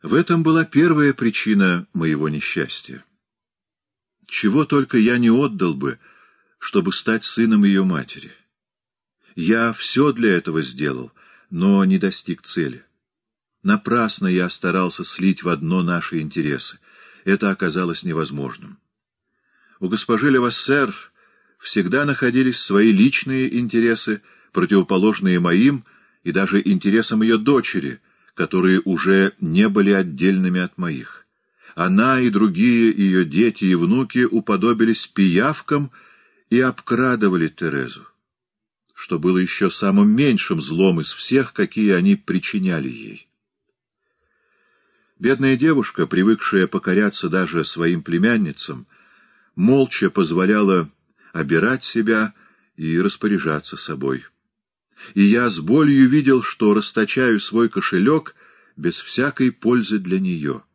В этом была первая причина моего несчастья. Чего только я не отдал бы, чтобы стать сыном ее матери. Я все для этого сделал, но не достиг цели. Напрасно я старался слить в одно наши интересы. Это оказалось невозможным. У госпожи Левассер всегда находились свои личные интересы, противоположные моим и даже интересам ее дочери, которые уже не были отдельными от моих. Она и другие ее дети и внуки уподобились пиявкам и обкрадывали Терезу, что было еще самым меньшим злом из всех, какие они причиняли ей. Бедная девушка, привыкшая покоряться даже своим племянницам, молча позволяла обирать себя и распоряжаться собой. И я с болью видел, что расточаю свой кошелек без всякой пользы для нее.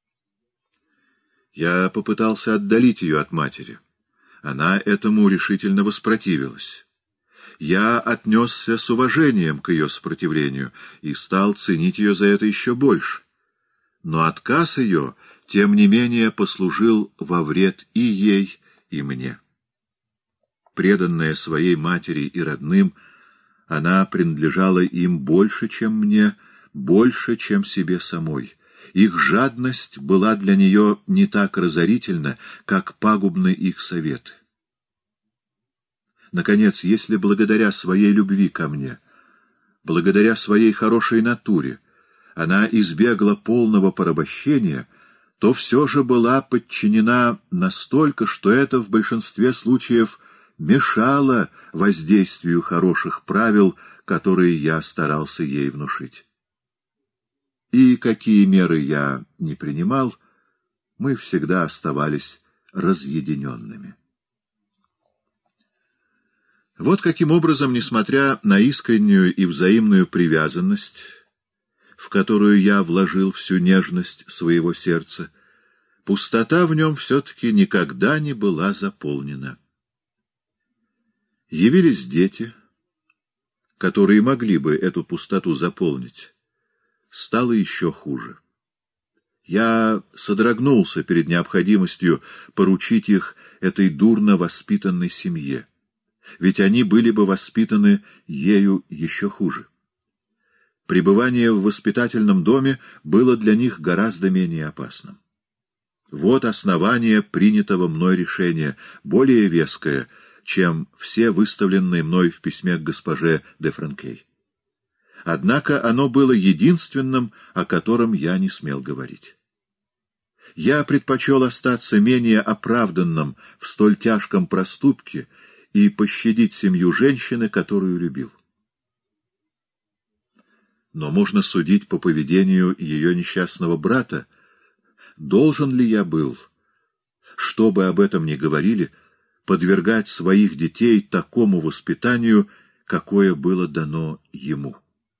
Я попытался отдалить ее от матери. Она этому решительно воспротивилась. Я отнесся с уважением к ее сопротивлению и стал ценить ее за это еще больше. Но отказ ее, тем не менее, послужил во вред и ей, и мне. Преданная своей матери и родным, она принадлежала им больше, чем мне, больше, чем себе самой. Их жадность была для нее не так разорительна, как пагубны их советы. Наконец, если благодаря своей любви ко мне, благодаря своей хорошей натуре, она избегла полного порабощения, то все же была подчинена настолько, что это в большинстве случаев мешало воздействию хороших правил, которые я старался ей внушить. И какие меры я не принимал, мы всегда оставались разъединенными. Вот каким образом, несмотря на искреннюю и взаимную привязанность, в которую я вложил всю нежность своего сердца, пустота в нем все-таки никогда не была заполнена. Явились дети, которые могли бы эту пустоту заполнить. Стало еще хуже. Я содрогнулся перед необходимостью поручить их этой дурно воспитанной семье, ведь они были бы воспитаны ею еще хуже. Пребывание в воспитательном доме было для них гораздо менее опасным. Вот основание принятого мной решения, более веское, чем все выставленные мной в письме к госпоже де Франкей. Однако оно было единственным, о котором я не смел говорить. Я предпочел остаться менее оправданным в столь тяжком проступке и пощадить семью женщины, которую любил. Но можно судить по поведению ее несчастного брата. Должен ли я был, что бы об этом ни говорили, подвергать своих детей такому воспитанию, какое было дано ему?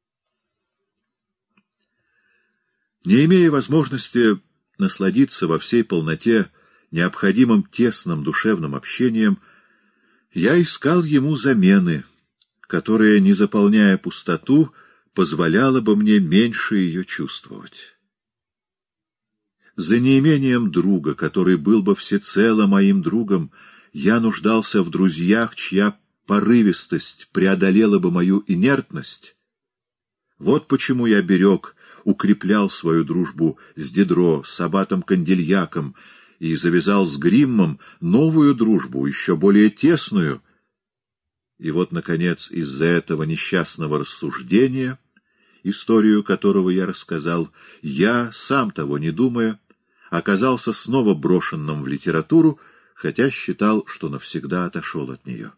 Не имея возможности насладиться во всей полноте необходимым тесным душевным общением, я искал ему замены, которая, не заполняя пустоту, позволяла бы мне меньше ее чувствовать. За неимением друга, который был бы всецело моим другом, я нуждался в друзьях, чья порывистость преодолела бы мою инертность. Вот почему я укреплял свою дружбу с Дидро, с аббатом Кандильяком и завязал с Гриммом новую дружбу, еще более тесную. И вот, наконец, из-за этого несчастного рассуждения, историю которого я рассказал, я, сам того не думая, оказался снова брошенным в литературу, хотя считал, что навсегда отошел от нее.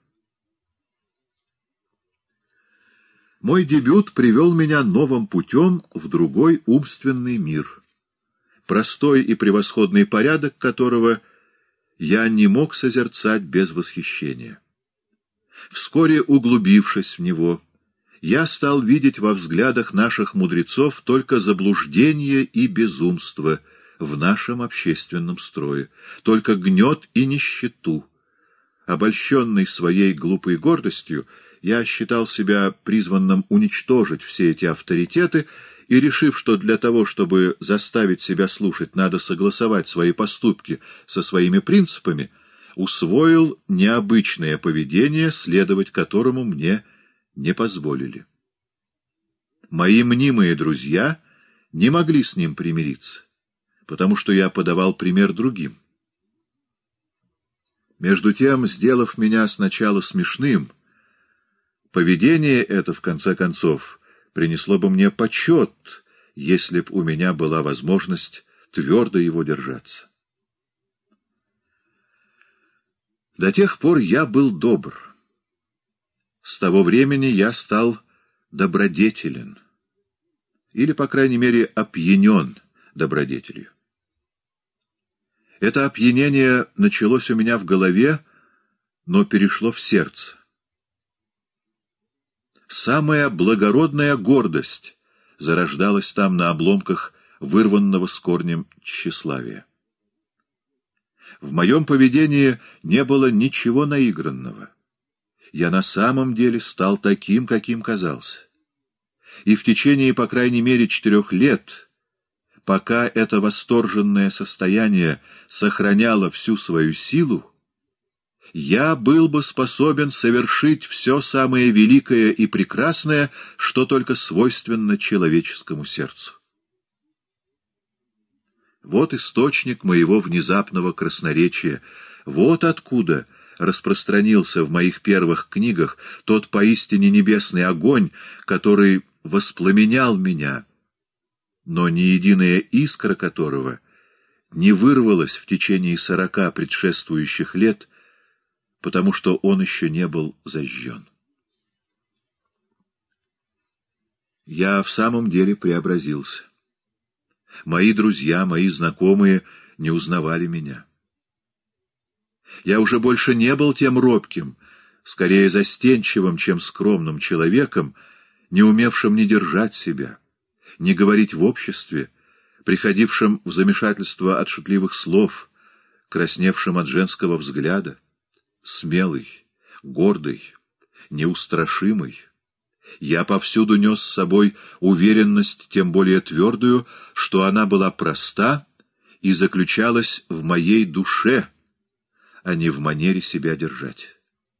Мой дебют привел меня новым путем в другой умственный мир, простой и превосходный порядок которого я не мог созерцать без восхищения. Вскоре углубившись в него, я стал видеть во взглядах наших мудрецов только заблуждение и безумство в нашем общественном строе, только гнет и нищету. Обольщенный своей глупой гордостью, я считал себя призванным уничтожить все эти авторитеты и, решив, что для того, чтобы заставить себя слушать, надо согласовать свои поступки со своими принципами, усвоил необычное поведение, следовать которому мне не позволили. Мои мнимые друзья не могли с ним примириться, потому что я подавал пример другим. Между тем, сделав меня сначала смешным, поведение это, в конце концов, принесло бы мне почет, если б у меня была возможность твердо его держаться. До тех пор я был добр. С того времени я стал добродетелен, или, по крайней мере, опьянен добродетелью. Это опьянение началось у меня в голове, но перешло в сердце. Самая благородная гордость зарождалась там на обломках вырванного с корнем тщеславия. В моем поведении не было ничего наигранного. Я на самом деле стал таким, каким казался. И в течение, по крайней мере, 4 лет, пока это восторженное состояние сохраняло всю свою силу, я был бы способен совершить все самое великое и прекрасное, что только свойственно человеческому сердцу. Вот источник моего внезапного красноречия, вот откуда распространился в моих первых книгах тот поистине небесный огонь, который воспламенял меня, но ни единая искра которого не вырвалась в течение 40 предшествующих лет, потому что он еще не был зажжен. Я в самом деле преобразился. Мои друзья, мои знакомые не узнавали меня. Я уже больше не был тем робким, скорее застенчивым, чем скромным человеком, не умевшим ни держать себя, ни говорить в обществе, приходившим в замешательство от шутливых слов, красневшим от женского взгляда, смелый, гордый, неустрашимый. Я повсюду нес с собой уверенность, тем более твердую, что она была проста и заключалась в моей душе, а не в манере себя держать.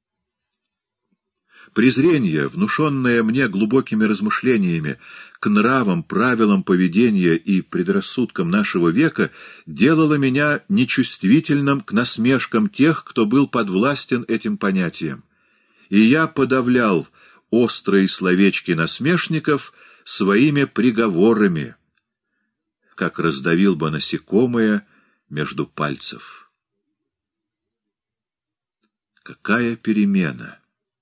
Презрение, внушенное мне глубокими размышлениями к нравам, правилам поведения и предрассудкам нашего века, делало меня нечувствительным к насмешкам тех, кто был подвластен этим понятиям, и я подавлял острые словечки насмешников своими приговорами, как раздавил бы насекомое между пальцев. Какая перемена!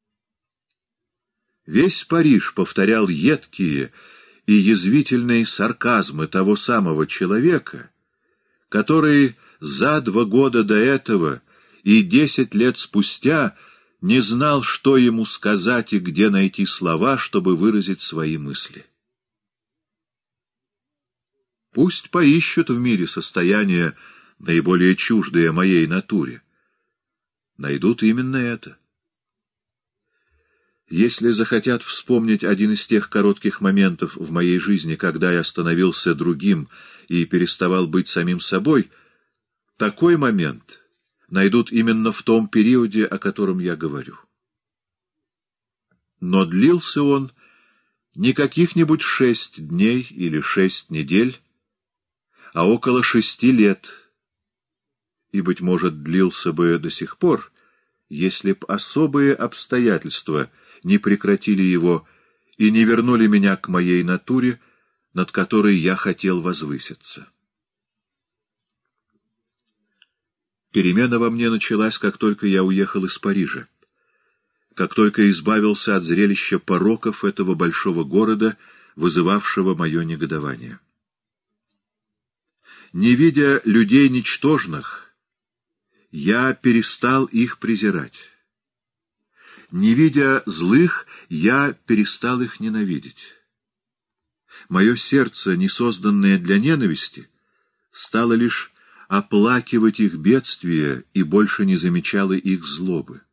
Весь Париж повторял едкие и язвительные сарказмы того самого человека, который за 2 года до этого и 10 лет спустя не знал, что ему сказать и где найти слова, чтобы выразить свои мысли. Пусть поищут в мире состояние, наиболее чуждое моей натуре. Найдут именно это. Если захотят вспомнить один из тех коротких моментов в моей жизни, когда я становился другим и переставал быть самим собой, такой момент найдут именно в том периоде, о котором я говорю. Но длился он не каких-нибудь 6 дней или 6 недель, а около 6 лет, и, быть может, длился бы до сих пор, если б особые обстоятельства не прекратили его и не вернули меня к моей натуре, над которой я хотел возвыситься. Перемена во мне началась, как только я уехал из Парижа, как только избавился от зрелища пороков этого большого города, вызывавшего мое негодование. Не видя людей ничтожных, я перестал их презирать. Не видя злых, я перестал их ненавидеть. Мое сердце, не созданное для ненависти, стало лишь оплакивать их бедствия и больше не замечало их злобы.